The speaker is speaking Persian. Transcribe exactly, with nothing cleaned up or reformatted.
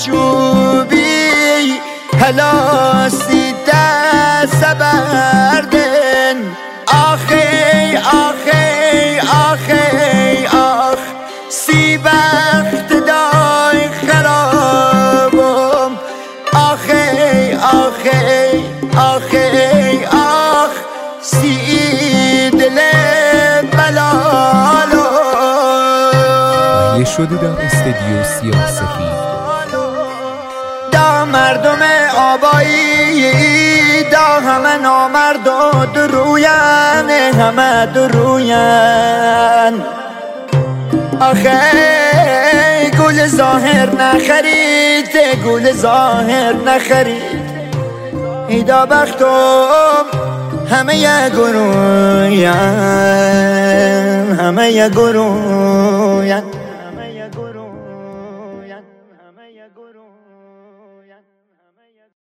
شوبی هلاسی دست بردن آخی آخی آخی آخ سی بخت دای خرابم آخی آخی آخی آخ سی دل بلالو یه شده در استدیو سیاه سفید دا مردم آبایی دا همه نامرد و دروین همه دروین آخه گل ظاهر نخرید گل ظاهر نخرید ایدا بختم همه یه گروین همه یه گروین